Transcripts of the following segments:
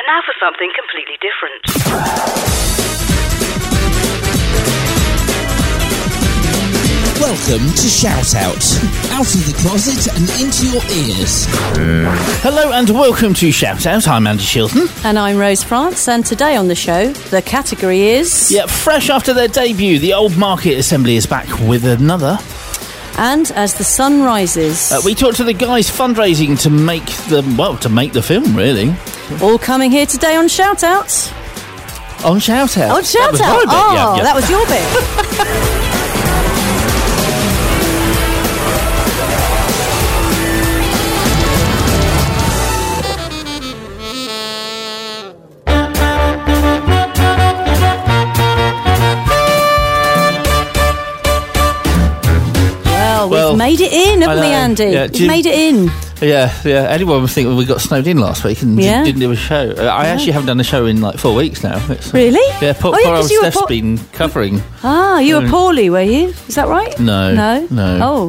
now for something completely different. Welcome to Shout Out. Out of the closet and into your ears. Hello and welcome to Shout Out. I'm Andy Shilton. And I'm Rose France, and today on the show, the category is... Yeah, fresh after their debut, the Old Market Assembly is back with another. And as the sun rises... we talked to the guys fundraising to make the film, really. All coming here today on Shout Out. On Shout Out? On Shout Out. Yeah. That was your bit. We've made it in, haven't we, Andy? Yeah. We've made it in. Yeah. Anyone was thinking we got snowed in last week and didn't do a show. I actually haven't done a show in like 4 weeks now. Really? Yeah, poor old Steph's been covering. You were poorly, were you? Is that right? No. Oh, no.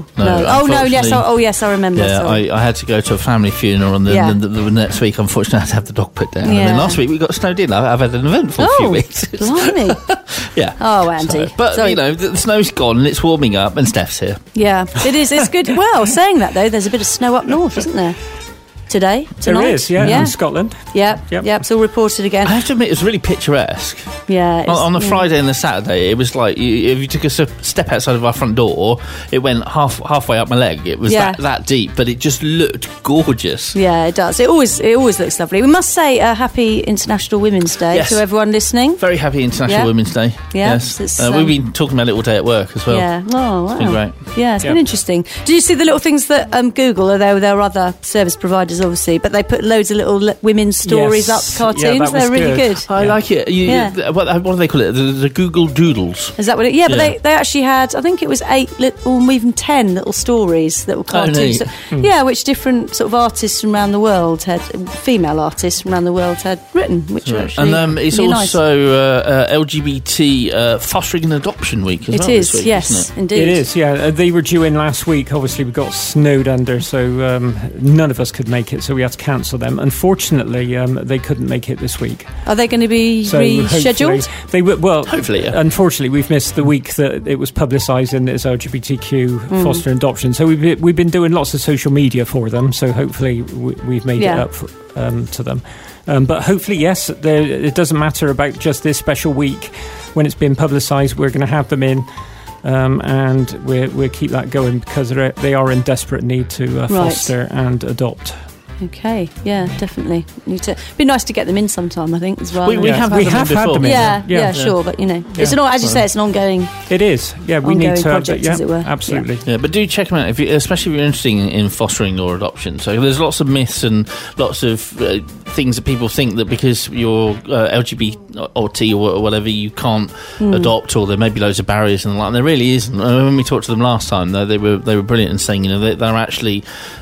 Yes, I remember. Yeah, I had to go to a family funeral and then the next week, unfortunately, I had to have the dog put down. Yeah. And then last week we got snowed in. I've had an eventful few weeks. Blimey. Yeah. Oh, Andy. The snow's gone and it's warming up and Steph's here. Yeah, it is. It's good. Well, saying that, though, there's a bit of snow up north, isn't there? Tonight? There is, in Scotland. Yep, it's all reported again. I have to admit, it was really picturesque. Yeah. On the Friday and the Saturday, it was like, if you took a step outside of our front door, it went halfway up my leg. It was that deep, but it just looked gorgeous. Yeah, it does. It always looks lovely. We must say a happy International Women's Day to everyone listening. Very happy International Women's Day. Yeah. Yes. We've been talking about it all day at work as well. Yeah. Oh, wow. It's been great. Yeah, it's been interesting. Did you see the little things that Google, although there are other service providers, obviously, but they put loads of little women's stories up, cartoons. They're really good. I like it. What do they call it? The Google Doodles. Is that what it? Yeah, but they actually had, I think it was 8 little, even 10 little stories, little cartoons. Which different sort of artists from around the world female artists from around the world had written, which were actually and it's really also LGBT Fostering and Adoption Week as well. It is, this week, yes, isn't it? indeed. It is, yeah. They were due in last week. Obviously, we got snowed under, so none of us could make it, so we had to cancel them. Unfortunately, they couldn't make it this week. Are they going to be rescheduled? They will. Well, hopefully. Yeah. Unfortunately, we've missed the week that it was publicising as LGBTQ foster and adoption. So we've been doing lots of social media for them. So hopefully we've made it up to them. But hopefully, yes, it doesn't matter about just this special week. When it's been publicised, we're going to have them in. And we'll keep that going because they are in desperate need to foster and adopt. Okay, yeah, definitely. It'd be nice to get them in sometime, I think, as well. We have had them in. Yeah, sure, but it's as you say, it's an ongoing. It is. Yeah, we need to project, as it were. Absolutely. Yeah, but do check them out, especially if you're interested in fostering or adoption. So there's lots of myths and lots of things that people think that because you're LGBT or T or whatever, you can't adopt, or there may be loads of barriers and like. And there really isn't. When we talked to them last time, they were brilliant in saying they're actually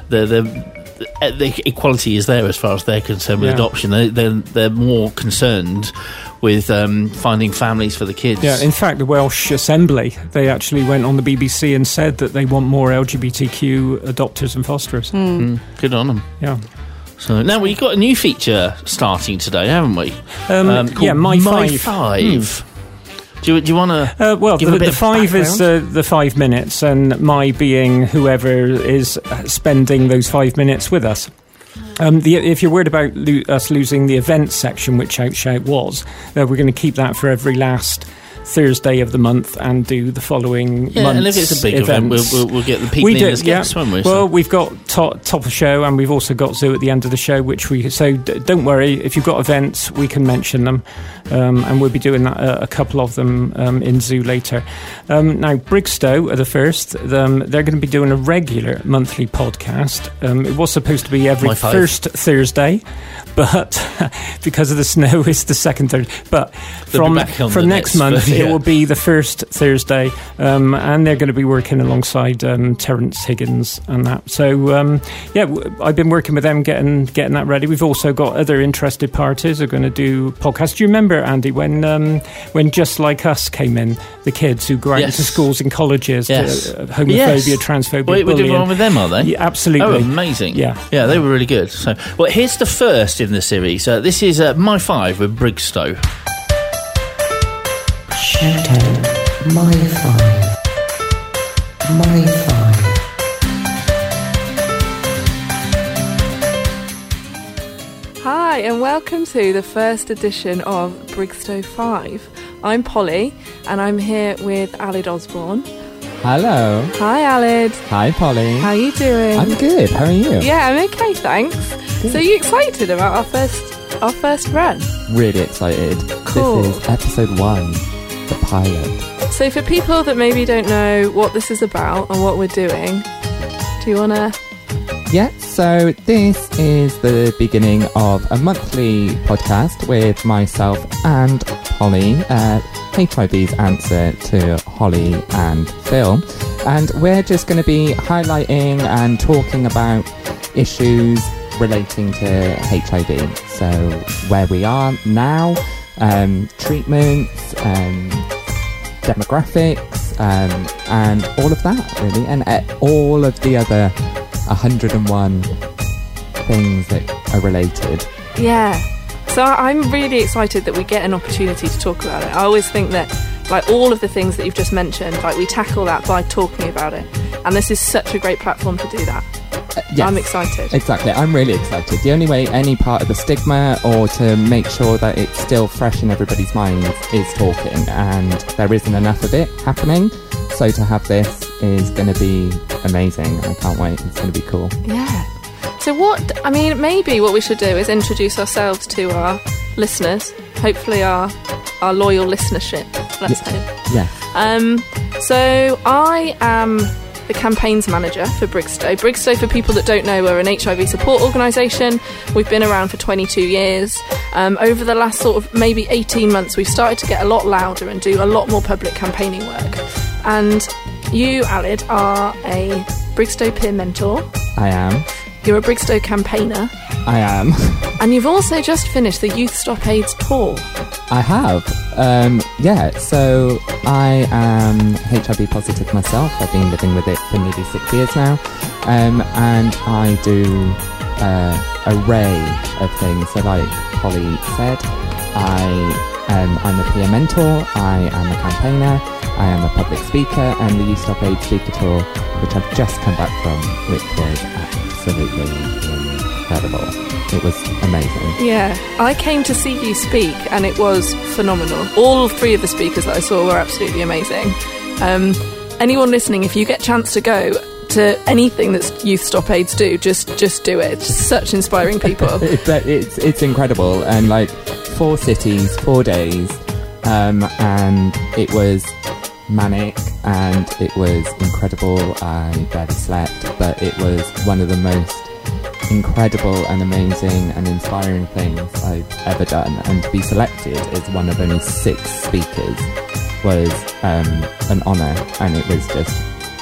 the equality is there as far as they're concerned with adoption. They're more concerned with finding families for the kids. Yeah, in fact, the Welsh Assembly, they actually went on the BBC and said that they want more LGBTQ adopters and fosterers. Good on them. Yeah. So now we've got a new feature starting today, haven't we? Called My Five. Do you want to give a bit the of 5 is background? the 5 minutes, and my being whoever is spending those 5 minutes with us. If you're worried about us losing the events section, which Shout was, we're going to keep that for every last Thursday of the month and do the following month's and if it's a big events. event, we'll get the people in as guests, won't we? Well, we've got top of show, and we've also got Zoo at the end of the show, so don't worry, if you've got events, we can mention them, and we'll be doing that, a couple of them in Zoo later. Now, Brigstow are the first. They're going to be doing a regular monthly podcast. It was supposed to be every first Thursday, but because of the snow, it's the second Thursday. But from next month, It will be the first Thursday, and they're going to be working alongside Terence Higgins and that. So, I've been working with them getting that ready. We've also got other interested parties who are going to do podcasts. Do you remember, Andy, when Just Like Us came in, the kids who go out into schools and colleges, homophobia, transphobia, bullying. We did one with them, are they? Yeah, absolutely. Oh, amazing. Yeah, they were really good. So, well, here's the first in the series. This is My Five with Brigstow. Shout out My Five. My Five. Hi, and welcome to the first edition of Brigstow 5. I'm Polly, and I'm here with Aled Osborne. Hello. Hi, Aled. Hi, Polly. How are you doing? I'm good. How are you? Yeah, I'm okay, thanks. Good. So, are you excited about our first run? Really excited. Cool. This is episode 1, the pilot. So, for people that maybe don't know what this is about and what we're doing, do you want to... Yeah, so this is the beginning of a monthly podcast with myself and Polly, HIV's answer to Holly and Phil. And we're just going to be highlighting and talking about issues relating to HIV. So where we are now, treatments, demographics, and all of that, really. And all of the other 101 things that are related. Yeah. So I'm really excited that we get an opportunity to talk about it. I always think that, like, all of the things that you've just mentioned, like, we tackle that by talking about it. And this is such a great platform to do that. Yes, I'm excited. Exactly. I'm really excited. The only way any part of the stigma or to make sure that it's still fresh in everybody's minds is talking. And there isn't enough of it happening. So to have this is going to be amazing. I can't wait. It's going to be cool. Yeah. So maybe what we should do is introduce ourselves to our listeners. Hopefully our loyal listenership. Let's hope. Yeah. So I am the campaigns manager for Brigstow. Brigstow, for people that don't know, we're an HIV support organisation. We've been around for 22 years. Over the last sort of maybe 18 months, we've started to get a lot louder and do a lot more public campaigning work. And you, Aled, are a Brigstow peer mentor. I am. You're a Brigstow campaigner. I am. And you've also just finished the Youth Stop AIDS tour. I have. So I am HIV positive myself. I've been living with it for nearly 6 years now. And I do array of things. So like Polly said, I'm a peer mentor, I am a campaigner, I am a public speaker, and the Youth Stop AIDS speaker tour, which I've just come back from, which was absolutely incredible. It was amazing. Yeah, I came to see you speak and it was phenomenal. All 3 of the speakers that I saw were absolutely amazing. Anyone listening, if you get a chance to go to anything that Youth Stop AIDS do, just do it. It's just such inspiring people. It's incredible. And like 4 cities, 4 days, and it was manic and it was incredible. I barely slept, but it was one of the most incredible and amazing and inspiring things I've ever done. And to be selected as one of only 6 speakers was an honour, and it was just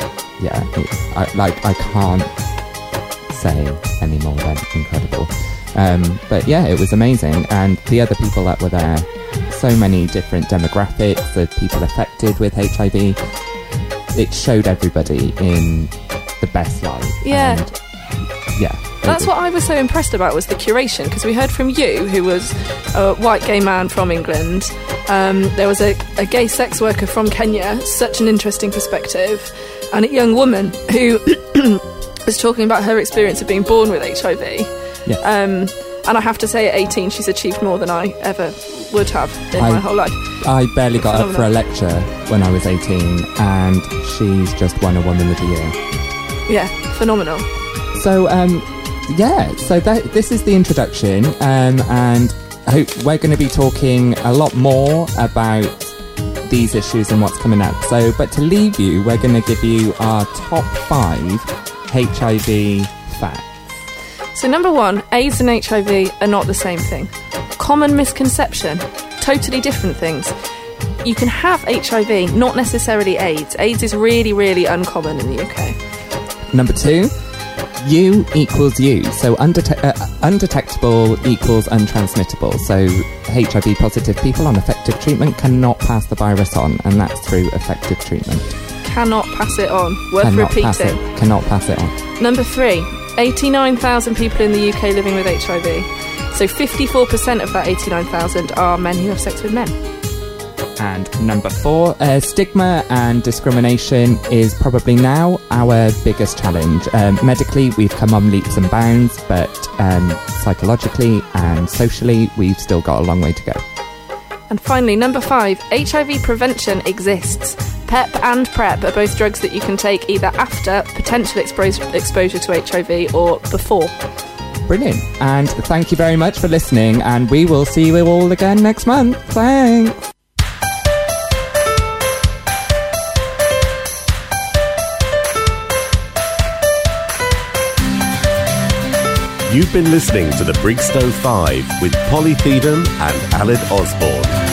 I can't say any more than incredible. But yeah, it was amazing. And the other people that were there, so many different demographics of people affected with HIV. It showed everybody in the best light. Yeah. And yeah. That's what I was so impressed about, was the curation, because we heard from you, who was a white gay man from England. There was a gay sex worker from Kenya, such an interesting perspective, and a young woman who was talking about her experience of being born with HIV. Yes. And I have to say, at 18, she's achieved more than I ever would have in my whole life. I barely got up for a lecture when I was 18, and she's just won a Woman of the Year. Yeah, phenomenal. So, this is the introduction, and I hope we're going to be talking a lot more about these issues and what's coming up. So, but to leave you, we're going to give you our top 5 HIV facts. So number 1, AIDS and HIV are not the same thing. Common misconception, totally different things. you can have HIV, not necessarily AIDS. AIDS is really, really uncommon in the UK. Number 2, U equals U. So undetectable equals untransmittable. So HIV positive people on effective treatment cannot pass the virus on, and that's through effective treatment. Cannot pass it on. Worth repeating. Cannot pass it on. Number 3, 89,000 people in the UK living with HIV. So 54% of that 89,000 are men who have sex with men. And number 4, stigma and discrimination is probably now our biggest challenge. Medically, we've come on leaps and bounds, but psychologically and socially, we've still got a long way to go. And finally, number 5, HIV prevention exists. PEP and PrEP are both drugs that you can take either after potential exposure to HIV or before. Brilliant. And thank you very much for listening, and we will see you all again next month. Thanks. You've been listening to the Brigstow 5 with Polly Theedham and Aled Osborne.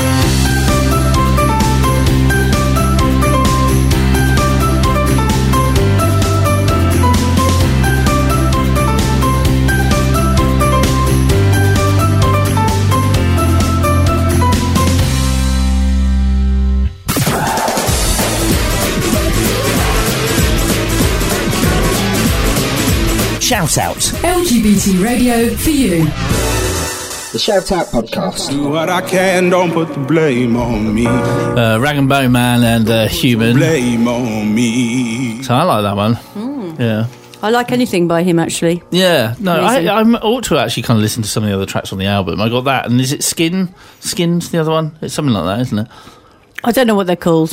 Shout Out. LGBT radio for you. The Shout Out podcast. Do what I can, don't put the blame on me. Rag and Bone Man and Human. Blame on me. So I like that one. Yeah. I like anything by him, actually. Yeah. No, I ought to actually kind of listen to some of the other tracks on the album. I got that, and is it Skin? Skin's the other one? It's something like that, isn't it? I don't know what they're called.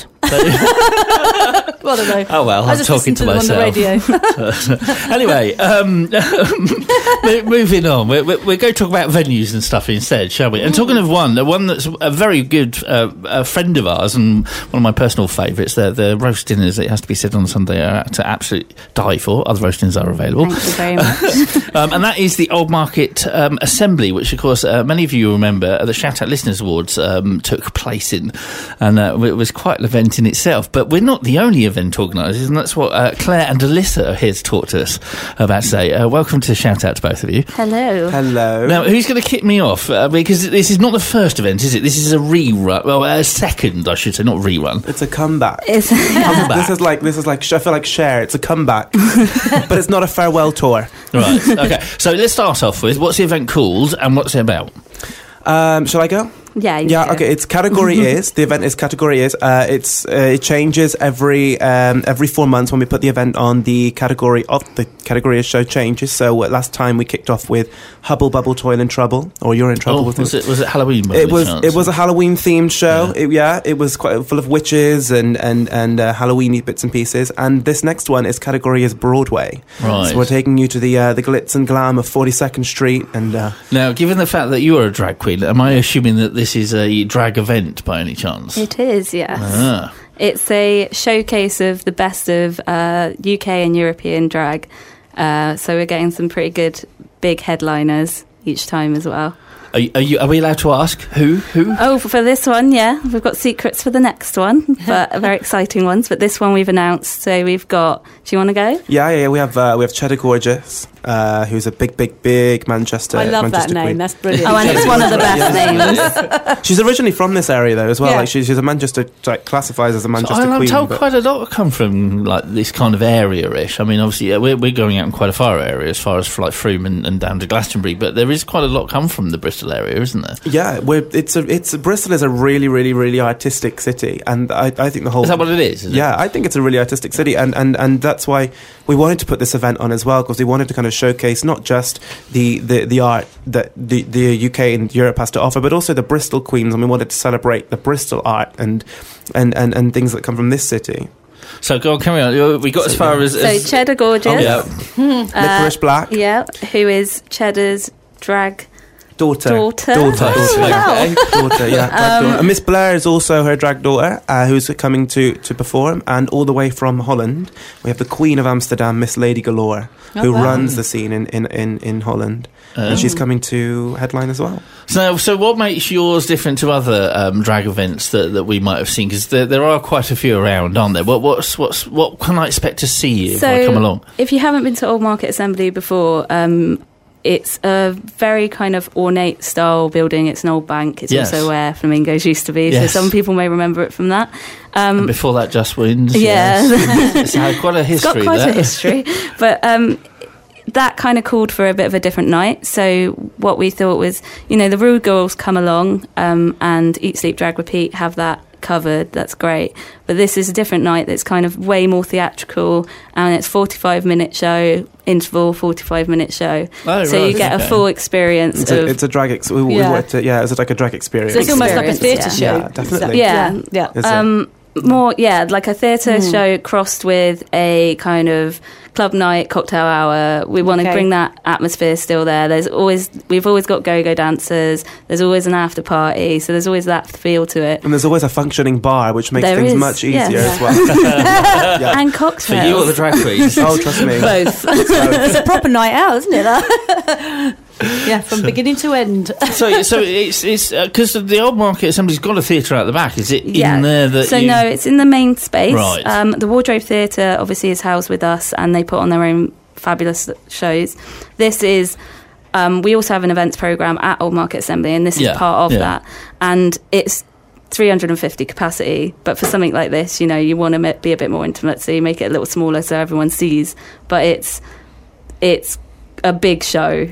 Well, I don't know. Oh well, I'm talking to myself. On the radio. Anyway, moving on. We're going to talk about venues and stuff instead, shall we? And talking of one that's a very good a friend of ours and one of my personal favourites, the roast dinners, it has to be said on Sunday, are to absolutely die for. Other roast dinners are available. Thank you very much. And that is the Old Market Assembly, which of course many of you remember the Shout Out Listeners Awards took place in, and it was quite an event in itself. But we're not the only event organisers, and that's what Claire and Alyssa are here to talk to us about today. Welcome to Shout Out to both of you. Hello. Hello. Now, who's going to kick me off? Because this is not the first event, is it? This is a rerun. Well, a second, I should say, not rerun. It's a comeback. It's comeback. This is like I feel like Cher. It's a comeback, but it's not a farewell tour. Right. Okay. So let's start off with what's the event called and what's it about? Shall I go? Yeah. Okay. It's category is. The event is category is. It changes every 4 months when we put the event on. The category is show changes. So last time we kicked off with Hubble Bubble Toil in Trouble, or You're in Trouble. Was it Halloween? It was a Halloween themed show. Yeah. It was quite full of witches and Halloweeny bits and pieces. And this next one is category is Broadway. Right. So we're taking you to the glitz and glam of 42nd Street. And now, given the fact that you are a drag queen, am I assuming that this is a drag event by any chance? It is, yes. Ah. It's a showcase of the best of UK and European drag. So we're getting some pretty good big headliners each time as well. Are we allowed to ask who? Oh, for this one, yeah. We've got secrets for the next one, but very exciting ones. But this one we've announced. So we've got. Do you want to go? Yeah. We have Cheddar Gorgeous, who's a big Manchester. I love Manchester that name. queen. That's brilliant. Oh, and it's one of the best names. She's originally from this area though, as well. Yeah. Like she's a Manchester, like classifies as a Manchester I'm queen. told quite a lot come from like this kind of area-ish. I mean, obviously we're going out in quite a far area as far as like Frome and down to Glastonbury, but there is quite a lot come from the Bristol area, isn't there? Yeah, Bristol is a really artistic city, and I think the whole. Is that what it is? Yeah, I think it's a really artistic city, and that's why we wanted to put this event on as well, because we wanted to kind of showcase not just the art that the UK and Europe has to offer, but also the Bristol Queens, and we wanted to celebrate the Bristol art and things that come from this city. So go on, carry on. We got as far as Cheddar Gorgeous. Oh, yeah. Licorice Black. Yeah, who is Cheddar's drag Daughter. Wow. Daughter, yeah. Drag daughter. And Miss Blair is also her drag daughter, who's coming to perform. And all the way from Holland, we have the Queen of Amsterdam, Miss Lady Galore, who runs the scene in Holland. And she's coming to headline as well. So what makes yours different to other drag events that we might have seen? Because there are quite a few around, aren't there? What can I expect to see if I come along? If you haven't been to Old Market Assembly before, it's a very kind of ornate style building. It's an old bank. It's also where Flamingos used to be. Yes. So some people may remember it from that. And before that, Just Wins. Yeah. Yes. It's had quite a history. It's got quite a history. But that kind of called for a bit of a different night. So what we thought was, the Rude Girls come along and Eat, Sleep, Drag, Repeat have that covered. That's great. But this is a different night that's kind of way more theatrical, and it's 45-minute show, interval, 45-minute show. So you get a full experience it's a drag it's like a drag experience. So it's almost like a theatre show. Yeah, definitely. Like a theatre show crossed with a kind of club night, cocktail hour. We want to bring that atmosphere still there. We've always got go-go dancers. There's always an after party, so there's always that feel to it. And there's always a functioning bar, which makes things much easier as well. And cocktails. For you or the drag queens? Oh, trust me. Both. It's a proper night out, isn't it? Yeah, from beginning to end. So it's because the Old Market Assembly's got a theatre out the back. Is it in there that? So no, it's in the main space. Right. The Wardrobe Theatre obviously is housed with us, and they put on their own fabulous shows. This is. We also have an events programme at Old Market Assembly, and this is part of that. And it's 350 capacity, but for something like this, you want to be a bit more intimate, so you make it a little smaller so everyone sees. But it's a big show.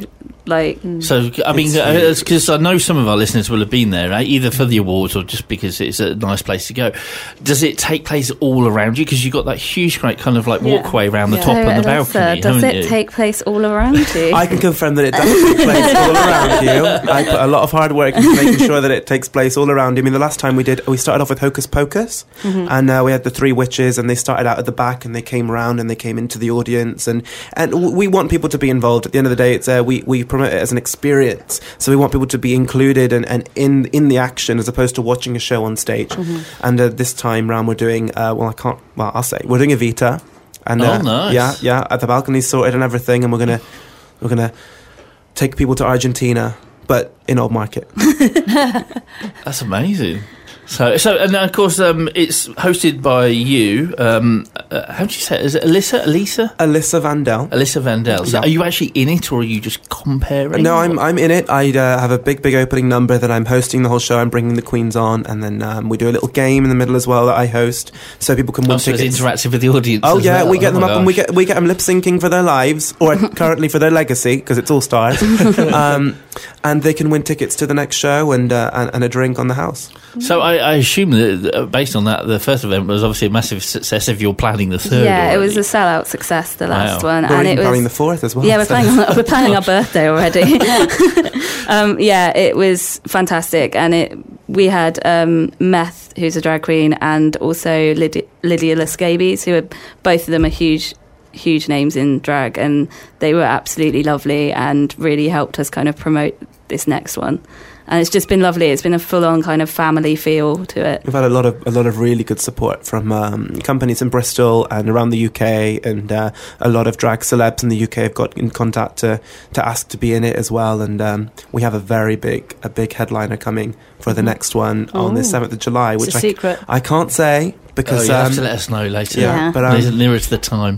So, I mean, because I know some of our listeners will have been there, right? Either for the awards or just because it's a nice place to go. Does it take place all around you? Because you've got that huge, great kind of walkway around the top and the balcony. Does it take place all around you? I can confirm that it does take place all around you. I put a lot of hard work into making sure that it takes place all around you. I mean, the last time we started off with Hocus Pocus, and we had the three witches, and they started out at the back, and they came round, and they came into the audience, and we want people to be involved. At the end of the day, it's we promote it as an experience, so we want people to be included and in the action as opposed to watching a show on stage. And this time round we're doing I'll say we're doing Evita, and nice. At the balcony's sorted and everything, and we're gonna take people to Argentina, but in Old Market. That's amazing. So, and of course, it's hosted by you. How do you say it? Is it Alyssa? Alyssa Vandell. Alyssa Vandell. So, are you actually in it, or are you just comparing? No, I'm in it. I have a big opening number that I'm hosting the whole show. I'm bringing the queens on, and then we do a little game in the middle as well that I host, so people can win tickets. So it's interactive with the audience. Oh yeah, well. we get them up, and we get them lip syncing for their lives, or currently for their legacy, because it's all stars. And they can win tickets to the next show and a drink on the house. So I assume that based on that, the first event was obviously a massive success. If you're planning the third, it was a sellout success. The last one, we're and it was planning the fourth as well. Yeah, we're planning our birthday already. It was fantastic, and we had Meth, who's a drag queen, and also Lydia Lescabies, who are both of them are huge names in drag, and they were absolutely lovely and really helped us kind of promote this next one. And it's just been lovely. It's been a full-on kind of family feel to it. We've had a lot of really good support from companies in Bristol and around the UK, and a lot of drag celebs in the UK have got in contact to ask to be in it as well. And we have a big headliner coming for the next one on the 7th of July, which I can't say because you have to let us know later. Yeah, but nearer to the time.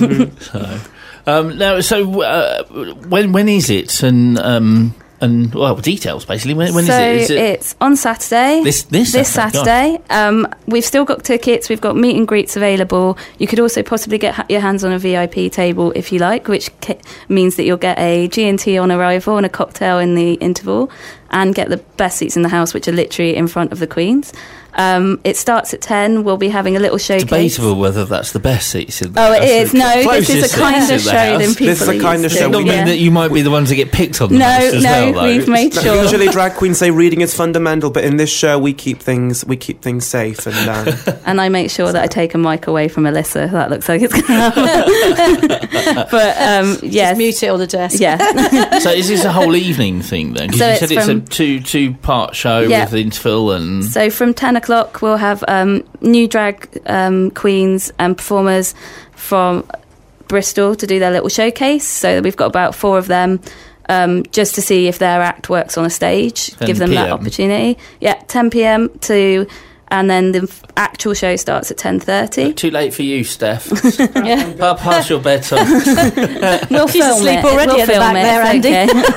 When is it? And details basically. When is it? It's on Saturday. This Saturday. We've still got tickets. We've got meet and greets available. You could also possibly get your hands on a VIP table if you like, which means that you'll get a G&T on arrival and a cocktail in the interval. and get the best seats in the house, which are literally in front of the Queens. It starts at 10. We'll be having a little showcase. Debatable whether that's the best seats in the house. Oh, it is. No, this is a kinder show than people This is a kinder show. Not mean that you might be the ones that get picked on the most as well, though. We've made sure. Usually drag queens say reading is fundamental, but in this show we keep things safe. And I make sure that I take a mic away from Alyssa. That looks like it's going to happen. But, just mute it on the desk. Yeah. So is this a whole evening thing then? Because you said it's a two-part show with the interval and... So from 10 o'clock we'll have new drag queens and performers from Bristol to do their little showcase. So we've got about 4 of them, just to see if their act works on a stage, give them that opportunity. Yeah, 10 p.m. and then the actual show starts at 10:30. Too late for you, Steph. Past your bedtime. We'll film asleep it. already at the back there, Andy.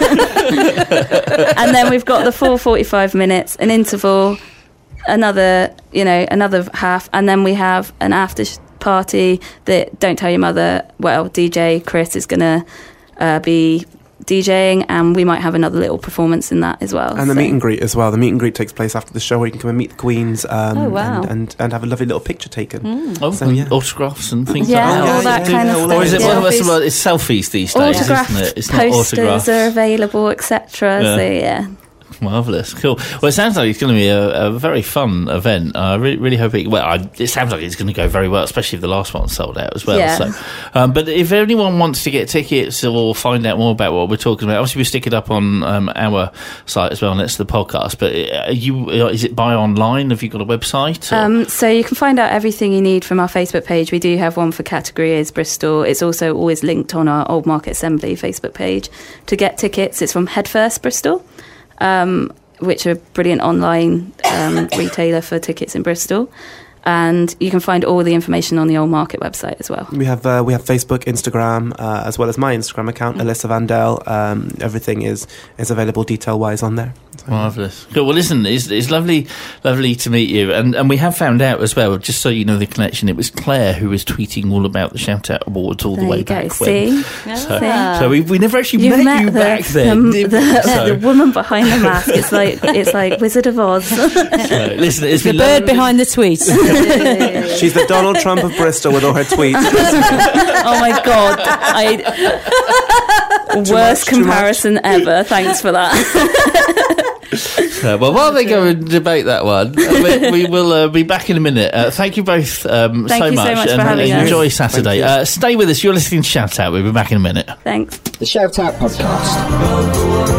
Okay. And then we've got the full 45 minutes, an interval, another half, and then we have an after party that Don't Tell Your Mother. Well, DJ Chris is going to be DJing, and we might have another little performance in that as well. And the meet and greet as well. The meet and greet takes place after the show, where you can come and meet the queens and have a lovely little picture taken. Autographs and things like that. All that kind of stuff. Or is it it's selfies these days, isn't it? It's not posters autographs. are available, etc. Yeah. So yeah. Marvellous, cool. Well, it sounds like it's going to be a very fun event. I really hope it sounds like it's going to go very well, especially if the last one sold out as well. Yeah. So, but if anyone wants to get tickets or find out more about what we're talking about, obviously we stick it up on our site as well next to the podcast. But is it buy online? Have you got a website? So you can find out everything you need from our Facebook page. We do have one for categories Bristol. It's also always linked on our Old Market Assembly Facebook page. To get tickets, it's from Headfirst Bristol, which are a brilliant online retailer for tickets in Bristol. And you can find all the information on the Old Market website as well. We have Facebook, Instagram, as well as my Instagram account, Alyssa Vandell. Everything is available detail-wise on there. So, marvellous. Cool. Well, listen, it's lovely to meet you. And we have found out as well, just so you know the connection, it was Claire who was tweeting all about the Shout Out Awards all the way back when. So we never actually met you back then. The woman behind the mask. It's like Wizard of Oz. Listen, it's the bird behind the tweets. She's the Donald Trump of Bristol with all her tweets. Oh my God. Worst comparison ever. Thanks for that. Well, while they go and debate that one, we will be back in a minute. Thank you both so much for having us. Enjoy Saturday. Stay with us. You're listening to Shout Out. We'll be back in a minute. Thanks. The Shout Out Podcast.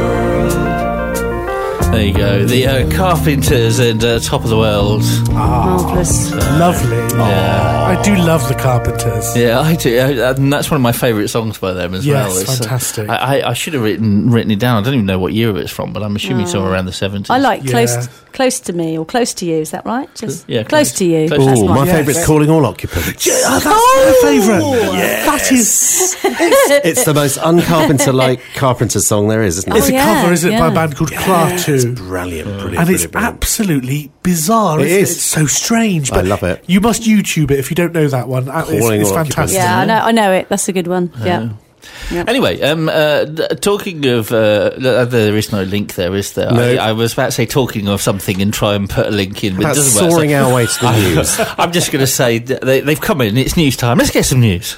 There you go, the Carpenters and Top of the World. Marvellous. Lovely. Yeah. I do love the Carpenters. Yeah, I do. And that's one of my favourite songs by them as well. It's fantastic. I should have written it down. I don't even know what year it's from, but I'm assuming somewhere around the 70s. I like Close to Me or Close to You, is that right? Just Close to You. Oh, my favourite's Calling All Occupants. Yeah, that's my favourite. Yes. That is... It's the most un-Carpenter-like Carpenter song there is, isn't it? It's a cover, isn't it, by a band called Klaatu. It's brilliant. And it's absolutely bizarre. It's so strange. But I love it. You must YouTube it if you don't know that one. It's fantastic. Yeah, I know it. That's a good one. Yeah. Yep. Anyway, talking of there is no link there, is there? No. I was about to say talking of something and try and put a link in, but it doesn't work. Soaring our way to the news. I'm just going to say they've come in. It's news time. Let's get some news.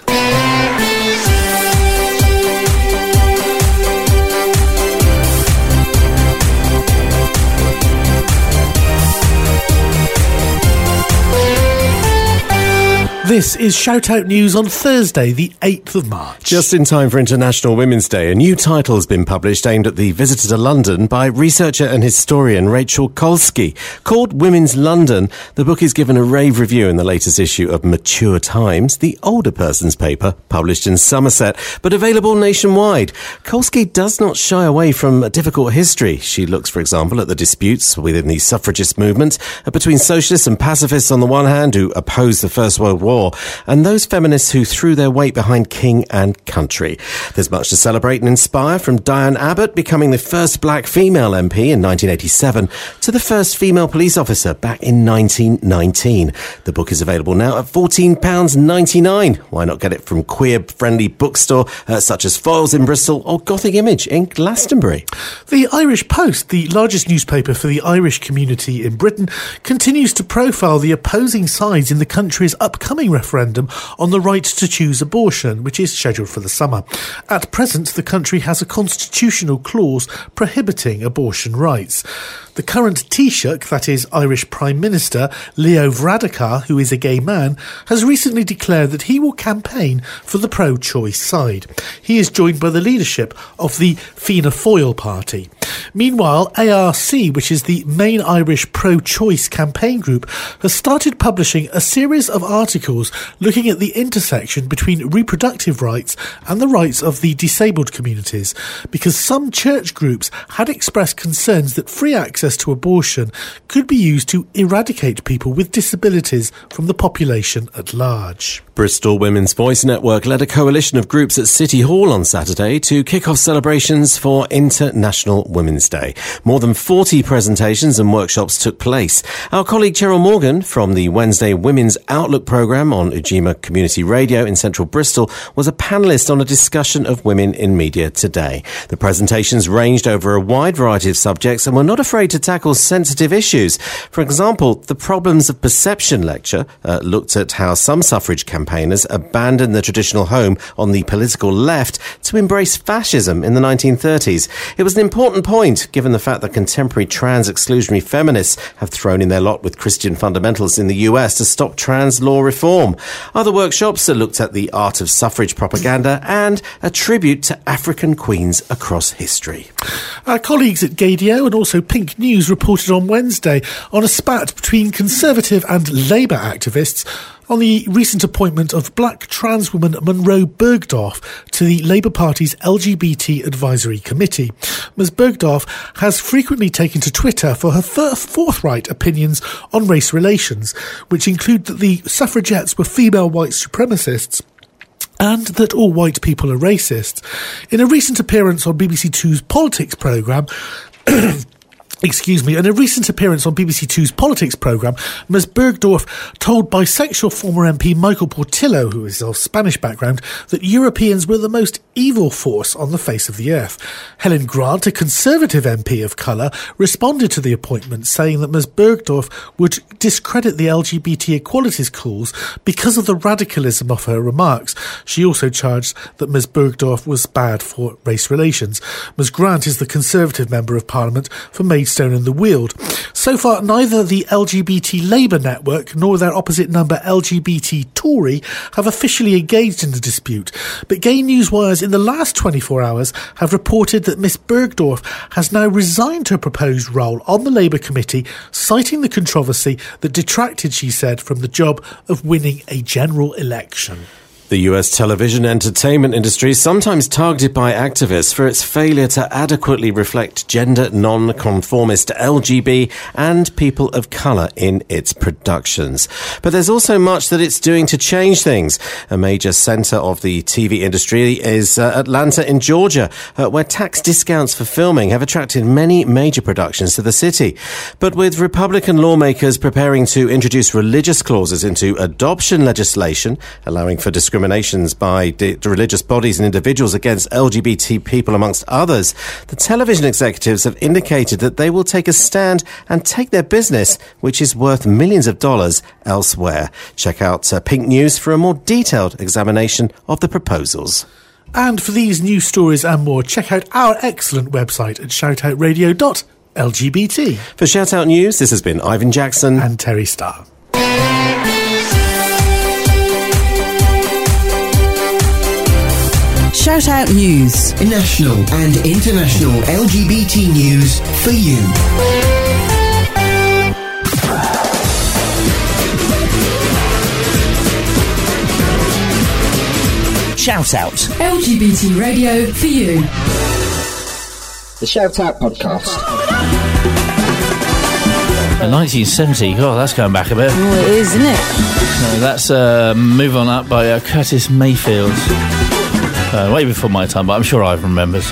This is Shout Out News on Thursday, the 8th of March. Just in time for International Women's Day, a new title has been published aimed at the visitor to London by researcher and historian Rachel Kolsky. Called Women's London, the book is given a rave review in the latest issue of Mature Times, the older person's paper, published in Somerset, but available nationwide. Kolsky does not shy away from a difficult history. She looks, for example, at the disputes within the suffragist movement between socialists and pacifists on the one hand, who opposed the First World War 1984, and those feminists who threw their weight behind King and Country. There's much to celebrate and inspire, from Diane Abbott becoming the first black female MP in 1987 to the first female police officer back in 1919. The book is available now at £14.99. Why not get it from queer-friendly bookstore such as Foyles in Bristol or Gothic Image in Glastonbury? The Irish Post, the largest newspaper for the Irish community in Britain, continues to profile the opposing sides in the country's upcoming referendum on the right to choose abortion, which is scheduled for the summer. At present, the country has a constitutional clause prohibiting abortion rights. The current Taoiseach, that is Irish Prime Minister Leo Varadkar, who is a gay man, has recently declared that he will campaign for the pro-choice side. He is joined by the leadership of the Fianna Fáil party. Meanwhile, ARC, which is the main Irish pro-choice campaign group, has started publishing a series of articles looking at the intersection between reproductive rights and the rights of the disabled communities, because some church groups had expressed concerns that free access to abortion could be used to eradicate people with disabilities from the population at large. Bristol Women's Voice Network led a coalition of groups at City Hall on Saturday to kick off celebrations for International Women's Day. More than 40 presentations and workshops took place. Our colleague Cheryl Morgan from the Wednesday Women's Outlook programme on Ujima Community Radio in central Bristol was a panellist on a discussion of women in media today. The presentations ranged over a wide variety of subjects and were not afraid to tackle sensitive issues. For example, the Problems of Perception lecture looked at how some suffrage campaigners abandoned the traditional home on the political left to embrace fascism in the 1930s. It was an important point, given the fact that contemporary trans exclusionary feminists have thrown in their lot with Christian fundamentalists in the US to stop trans law reform. Other workshops looked at the art of suffrage propaganda and a tribute to African queens across history. Our colleagues at Gaydio and also Pink News reported on Wednesday on a spat between Conservative and Labour activists on the recent appointment of black trans woman Munroe Bergdorf to the Labour Party's LGBT Advisory Committee. Ms Bergdorf has frequently taken to Twitter for her forthright opinions on race relations, which include that the suffragettes were female white supremacists and that all white people are racist. In a recent appearance on BBC Two's Politics programme, in a recent appearance on BBC Two's Politics programme, Ms Bergdorf told bisexual former MP Michael Portillo, who is of Spanish background, that Europeans were the most evil force on the face of the earth. Helen Grant, a Conservative MP of colour, responded to the appointment, saying that Ms Bergdorf would discredit the LGBT equalities cause because of the radicalism of her remarks. She also charged that Ms Bergdorf was bad for race relations. Ms Grant is the Conservative Member of Parliament for Maidstone and the Weald. So far, neither the LGBT Labour network nor their opposite number LGBT Tory have officially engaged in the dispute, but Gay News wires in the last 24 hours have reported that Miss Bergdorf has now resigned her proposed role on the Labour committee, citing the controversy that detracted, she said, from the job of winning a general election. The US television entertainment industry is sometimes targeted by activists for its failure to adequately reflect gender non-conformist LGB and people of colour in its productions. But there's also much that it's doing to change things. A major centre of the TV industry is Atlanta in Georgia, where tax discounts for filming have attracted many major productions to the city. But with Republican lawmakers preparing to introduce religious clauses into adoption legislation, allowing for discriminations by religious bodies and individuals against LGBT people, amongst others, the television executives have indicated that they will take a stand and take their business, which is worth millions of dollars, elsewhere. Check out Pink News for a more detailed examination of the proposals. And for these news stories and more, check out our excellent website at shoutoutradio.lgbt. For Shoutout News, this has been Ivan Jackson and Terry Starr. Shout Out News. National and international LGBT news for you. Shout Out. LGBT radio for you. The Shout Out podcast. 1970. Oh, that's going back a bit. Oh, it is, isn't it? No, that's Move On Up by Curtis Mayfield. Way before my time, but I'm sure Ivan remembers.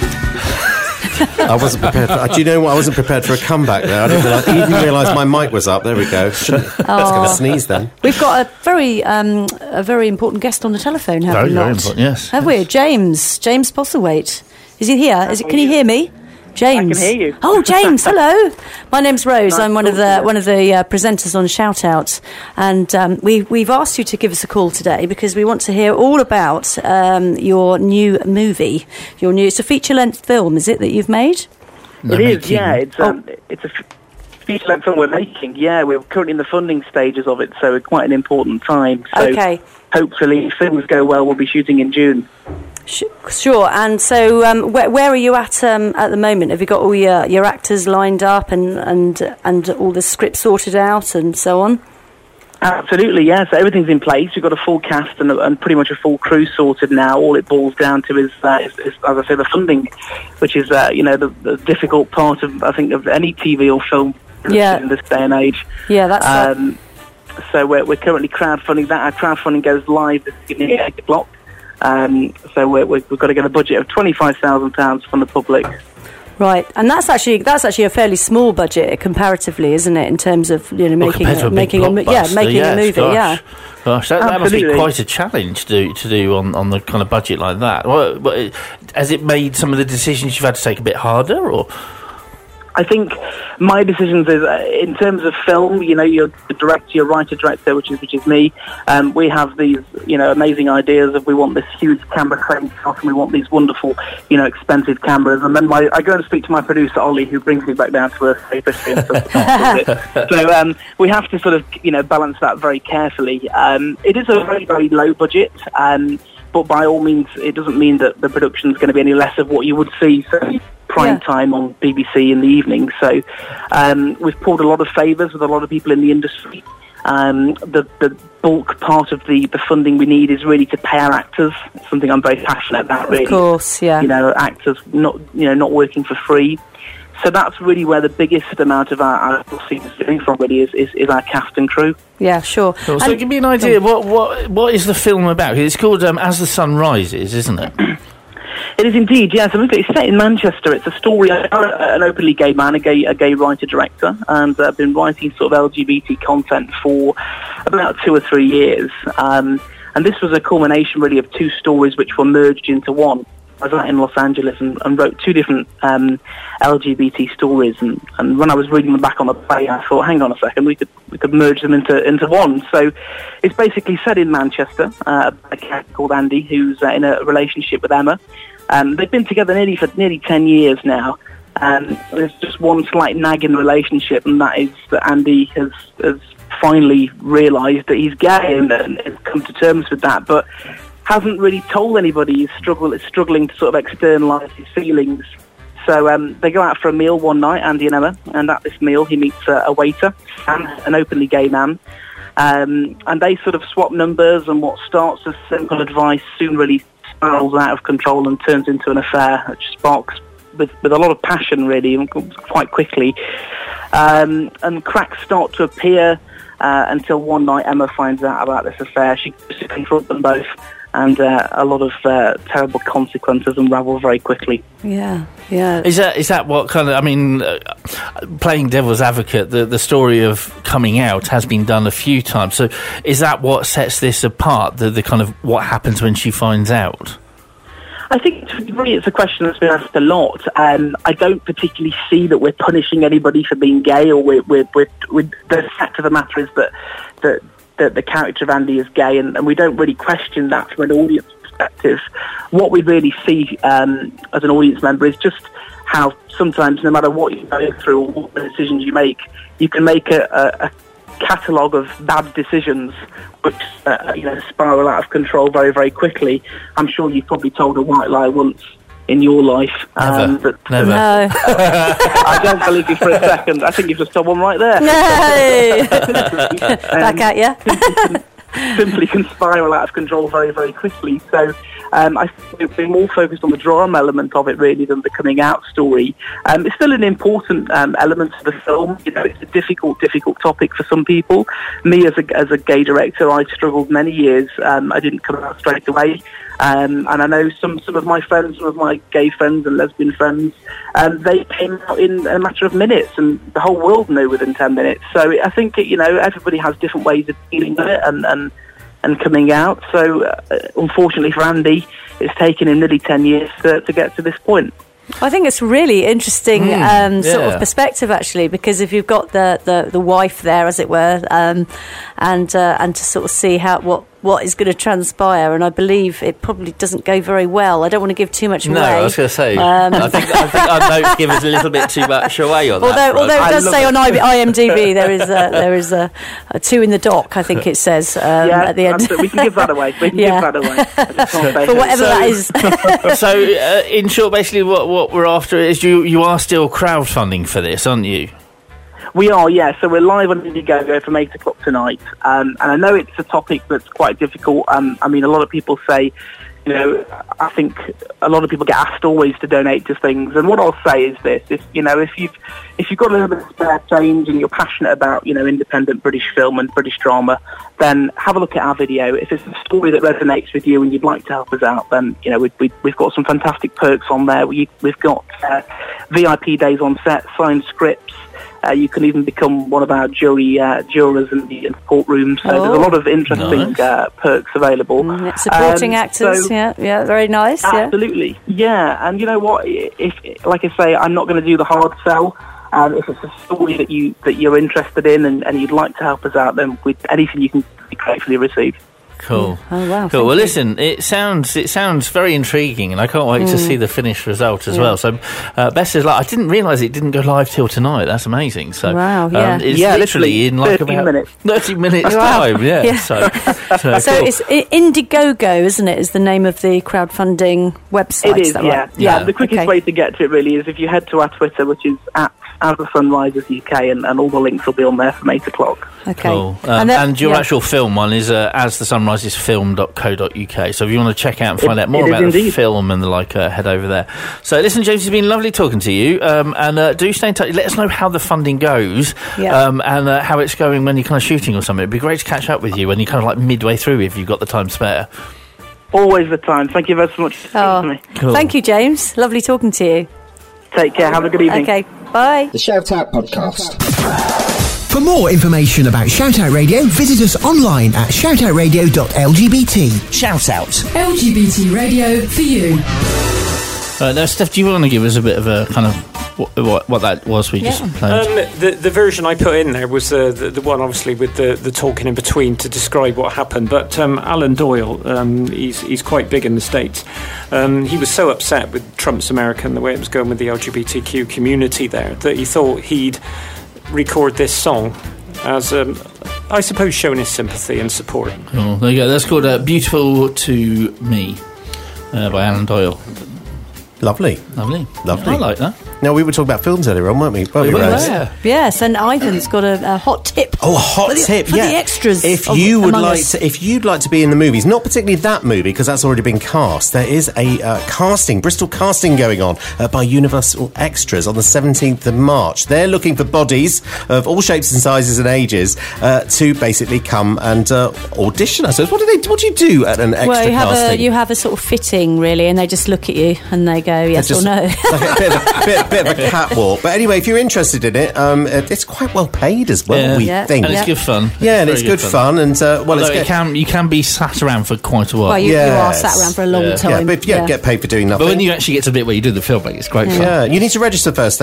I wasn't prepared do you know what? I wasn't prepared for a comeback there. I didn't realise my mic was up. There we go. I was going to sneeze then. We've got a very important guest on the telephone, have we not? Very important, yes. Have we? James Postlethwaite. Is he here? Can you hear me? James. I can hear you. Oh, James, hello. My name's Rose. I'm one of the presenters on Shout Out, and we've asked you to give us a call today because we want to hear all about your new movie. It's a feature-length film, is it, that you've made? It is, yeah. It's a feature-length film we're making. Yeah, we're currently in the funding stages of it, so it's quite an important time. So okay. Hopefully, if things go well, we'll be shooting in June. Sure. And so, where are you at the moment? Have you got all your actors lined up and all the script sorted out and so on? Absolutely, yeah. So everything's in place. We've got a full cast and pretty much a full crew sorted now. All it boils down to is as I say, the funding, which is the difficult part of any TV or film in this day and age. Yeah, that's so we're currently crowdfunding that. Our crowdfunding goes live this evening at 8 o'clock. So we've got to get a budget of £25,000 from the public. Right, and that's actually a fairly small budget comparatively, isn't it? In terms of making a movie. Gosh, that must be quite a challenge to do on the kind of budget like that. Has it made some of the decisions you've had to take a bit harder, or? I think my decisions is in terms of film. You're the director, your writer-director, which is me. We have these, amazing ideas of we want this huge camera crane shot and we want these wonderful, expensive cameras. And then I go and speak to my producer Ollie, who brings me back down to earth safely and stuff. So we have to sort of, balance that very carefully. It is a very, very low budget. But by all means, it doesn't mean that the production is going to be any less of what you would see prime time on BBC in the evening. So we've pulled a lot of favours with a lot of people in the industry. The bulk part of the funding we need is really to pay our actors. It's something I'm very passionate about, really. Of course, yeah. Actors not working for free. So that's really where the biggest amount of our proceeds is coming from, really, is our cast and crew. Yeah, sure. Cool. So give me an idea, what is the film about? It's called As the Sun Rises, isn't it? It is indeed, yes. It's set in Manchester. It's a story. I'm an openly gay man, a gay writer-director, and I've been writing sort of LGBT content for about 2 or 3 years. And this was a culmination, really, of 2 stories which were merged into one. I was out in Los Angeles and wrote 2 different LGBT stories, and when I was reading them back on the play, I thought, hang on a second, we could merge them into one. So it's basically set in Manchester. A character called Andy, who's in a relationship with Emma. They've been together for nearly 10 years now. There's just one slight nag in the relationship, and that is that Andy has finally realised that he's gay and has come to terms with that, but hasn't really told anybody. He's struggling to sort of externalise his feelings. So they go out for a meal one night, Andy and Emma, and at this meal he meets a waiter, Sam, an openly gay man, and they sort of swap numbers, and what starts as simple advice soon really spirals out of control and turns into an affair, which sparks with a lot of passion, really, and quite quickly. And cracks start to appear until one night Emma finds out about this affair. She goes to confront them both, and a lot of terrible consequences unravel very quickly. Yeah. Is that what kind of? Playing devil's advocate, the story of coming out has been done a few times. So is that what sets this apart? The kind of what happens when she finds out? I think really it's a question that's been asked a lot. I don't particularly see that we're punishing anybody for being gay, or the fact of the matter is that the character of Andy is gay, and we don't really question that from an audience perspective. What we really see as an audience member is just how sometimes, no matter what you're going through or what decisions you can make a catalogue of bad decisions which spiral out of control very, very quickly. I'm sure you've probably told a white lie once in your life. Never. No. I don't believe you for a second. I think you've just told one right there. No. Back at you. simply can spiral out of control very, very quickly. So I think we've been more focused on the drama element of it, really, than the coming out story. It's still an important element of the film. You know, it's a difficult topic for some people. Me, as a gay director, I struggled many years. I didn't come out straight away. And I know some of my friends, some of my gay friends and lesbian friends, they came out in a matter of minutes, and the whole world knew within 10 minutes. So I think, everybody has different ways of dealing with it and coming out. So unfortunately for Andy, it's taken him nearly 10 years to get to this point. I think it's really interesting sort of perspective, actually, because if you've got the wife there, as it were, and to sort of see what is going to transpire, and I believe it probably doesn't go very well. I don't want to give too much away. No, I was going to say, I think our notes give us a little bit too much away on that. Although it does say on IMDb there is a 2 in the dock, I think it says at the end. We can give that away. We can give that away. For whatever that is. So, in short, basically what we're after is you are still crowdfunding for this, aren't you? We are, yeah. So we're live on Indiegogo from 8 o'clock tonight. And I know it's a topic that's quite difficult. I mean, a lot of people say, I think a lot of people get asked always to donate to things. And what I'll say is this: if you've got a little bit of spare change and you're passionate about, independent British film and British drama, then have a look at our video. If it's a story that resonates with you and you'd like to help us out, then we've got some fantastic perks on there. We've got VIP days on set, signed scripts. You can even become one of our jurors in the courtroom. So there's a lot of interesting perks available. Supporting actors, very nice. Absolutely, and you know what? If, like I say, I'm not going to do the hard sell. If it's a story that you're interested in and you'd like to help us out, then with anything you can be gratefully receive. Cool. Oh wow. Cool. Well, listen, it sounds very intriguing, and I can't wait to see the finished result as well. So, best of luck. I didn't realise it didn't go live till tonight. That's amazing. So, wow. Yeah. It's literally in like 30 minutes. 30 minutes time. Yeah. So cool. It's Indiegogo, isn't it? Is the name of the crowdfunding website? It is. Yeah. The quickest way to get to it really is if you head to our Twitter, which is As the Sun Rises UK, and all the links will be on there from 8 o'clock. Okay. Cool. And your actual film one is asthesunrisesfilm.co.uk. So if you want to check out and find out more about the film and the like, head over there. So listen, James, it's been lovely talking to you. And do stay in touch. Let us know how the funding goes and how it's going when you're kind of shooting or something. It'd be great to catch up with you when you're kind of like midway through if you've got the time spare. Always the time. Thank you very much for speaking to me. Cool. Thank you, James. Lovely talking to you. Take care. Have a good evening. Okay. Bye. The Shout Out Podcast. For more information about Shout Out Radio, visit us online at shoutoutradio.lgbt. Shout Out. LGBT radio for you. Now, Steph, do you want to give us a bit of a kind of what that was we just played? The version I put in there was the one, obviously, with the talking in between to describe what happened. But Alan Doyle, he's quite big in the States. He was so upset with Trump's America and the way it was going with the LGBTQ community there that he thought he'd record this song as, I suppose, showing his sympathy and support. Cool. There you go. That's called Beautiful to Me by Alan Doyle. Lovely. I like that. Now, we were talking about films earlier on, weren't we? We were. Yes, and Ivan's got a hot tip. Oh, a hot tip, for the extras. If you'd like to be in the movies, not particularly that movie because that's already been cast, there is a Bristol casting going on by Universal Extras on the 17th of March. They're looking for bodies of all shapes and sizes and ages to basically come and audition. I suppose. What do you do at an extra casting? You have a sort of fitting, really, and they just look at you and they go yes or no. Like a bit of a catwalk. But anyway, if you're interested in it, it's quite well paid as well, we think. And it's good fun. Yeah, and it's good fun. And you can be sat around for quite a while. Well, you are sat around for a long time. But get paid for doing nothing. But when you actually get to the bit where you do the filming, it's great fun. Yeah, you need to register first, though.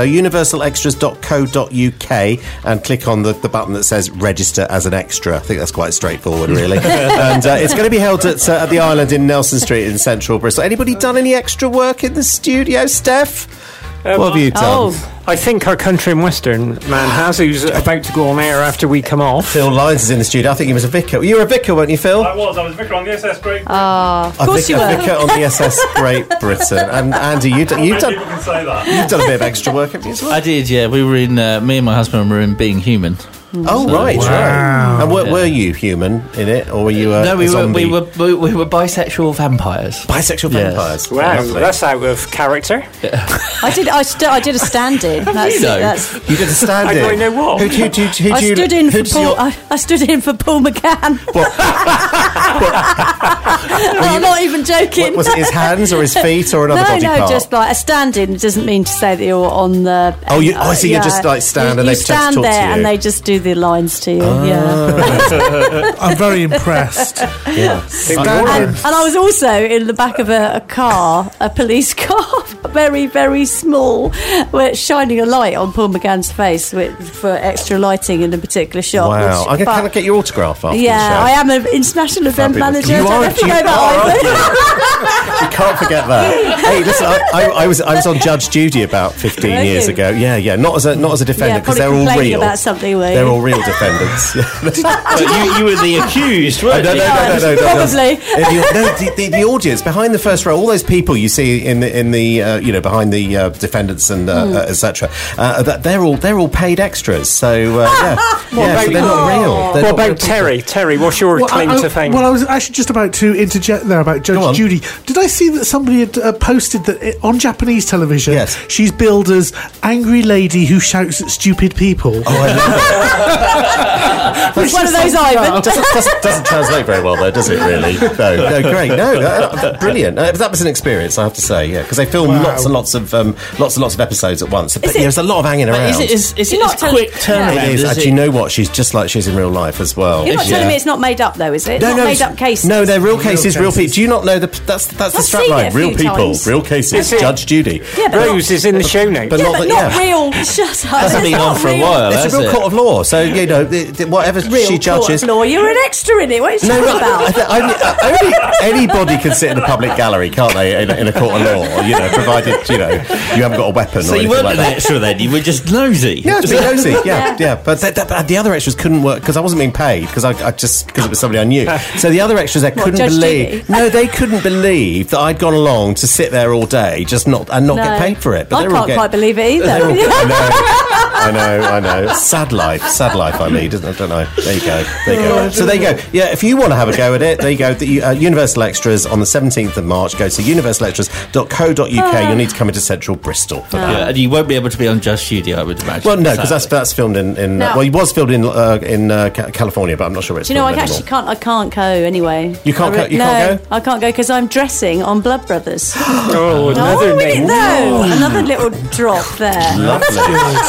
universalextras.co.uk and click on the button that says register as an extra. I think that's quite straightforward, really. And it's going to be held at the Island in Nelson Street in central Bristol. Anybody done any extra work in the studio, Steph? What have you done? I think our country and western man has, who's about to go on air after we come off. Phil Lyons is in the studio. I think he was a vicar. You were a vicar, weren't you, Phil? I was a vicar on the SS Great Britain. Of course you were. A vicar on the SS Great Britain. And Andy, you've done people can say that. You've done a bit of extra work, haven't you, as well? I did, yeah. We were in, me and my husband were in Being Human. Oh, right. And were you human in it, or were you a zombie? we were bisexual vampires. Bisexual vampires. Wow, that's out of character. I did a stand-in. You did a stand-in. I know what. I stood in for Paul McGann. I'm not even joking. Was it his hands or his feet or another body part? No, just like a stand-in doesn't mean to say that you're on the. I see. You just like stand and they stand talk there to you. and they just do the lines to you. Yeah. I'm very impressed. Yeah. And I was also in the back of a car, a police car, very, very small, shining a light on Paul McGann's face for extra lighting in a particular shot. Wow. Can I get your autograph after the show? I am an international event manager. You can't forget that. Hey, listen, I was on Judge Judy about 15 years ago. Yeah. Not as a defendant, because they're all real. About something, they're all real defendants. You were the accused, weren't you? No, probably. The audience behind the first row, all those people you see in the behind the defendants and etc. They're all paid extras. So so they're not real. What about Terry? Terry, what's your claim to fame? Well, I was actually just about to interject there about Judge Judy. Did I see that somebody had posted that on Japanese television, she's billed as angry lady who shouts at stupid people? Oh, I love it. Which one of those, Ivan? Doesn't translate very well, though, does it? Really? No, great. No, brilliant. That was an experience, I have to say. Yeah, because they film lots and lots of episodes at once. But there's a lot of hanging around. Is it a quick turnaround? It is. Do you know what? She's just like she's in real life as well. You're not telling me it's not made up, though, is it? No, made up cases. No, they're real cases, real people. Do you not know that's the strapline? Real people, real cases. Judge Judy. Yeah, Rose is in the show notes. But not real. Shut up. Hasn't been on for a while. It's a real court of law. So whatever she judges. Real court of law. You're an extra in it. What are you talking about? Only anybody can sit in a public gallery, can't they? In a court of law, provided you haven't got a weapon. So or you weren't like an extra then. You were just nosy. Yeah, just nosy. Yeah. But the other extras couldn't work because I wasn't being paid because it was somebody I knew. So the other extras couldn't believe. No, they couldn't believe that I'd gone along to sit there all day, not get paid for it. But I can't quite believe it either. I know. Sad life I lead, isn't it? I don't know. There you go. So there you go. Yeah, if you want to have a go at it, there you go. The Universal Extras on the 17th of March. Go to universalextras.co.uk. You'll need to come into central Bristol for that. Yeah, and you won't be able to be on Judge Studio, I would imagine. Well, no, because that's filmed in he was filmed in California, but I'm not sure where it's filmed I actually can't. I can't go anyway. You can't go. I can't go because I'm dressing on Blood Brothers. Another name. Another little drop there. Lovely.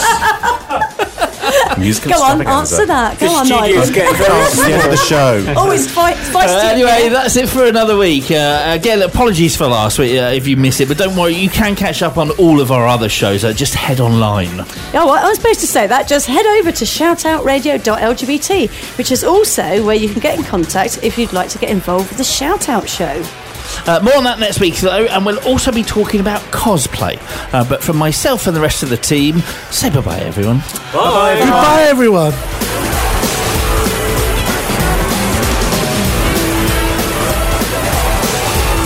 Go on, answer that. Go on, studio's getting very the end of the show. Always feisty. Anyway, that's it for another week. Again, apologies for last week if you missed it, but don't worry, you can catch up on all of our other shows. Just head online. Oh, I was supposed to say that. Just head over to shoutoutradio.lgbt, which is also where you can get in contact if you'd like to get involved with the Shout Out Show. More on that next week, though, and we'll also be talking about cosplay. But from myself and the rest of the team, say bye-bye, everyone. Bye. Goodbye, everyone.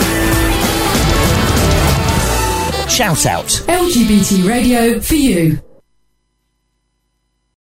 Shout Out. LGBT radio for you.